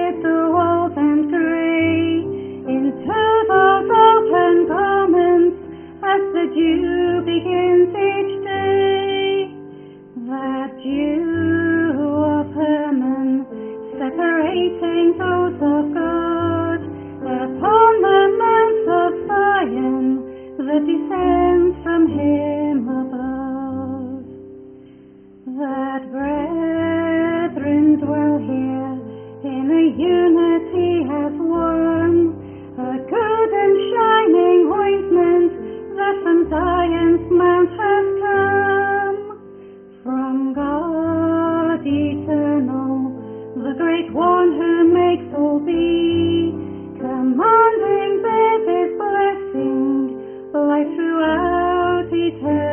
with the walls and grey, into those open garments as the dew begins each day. That dew of Hermon, separating those of God, upon the Mount of Zion, that descends from him above. That brethren dwell here in a unity as one, a good and shining ointment that from Zion's mount has come. From God eternal, the great one who makes all be, commanding with his blessing life throughout eternity.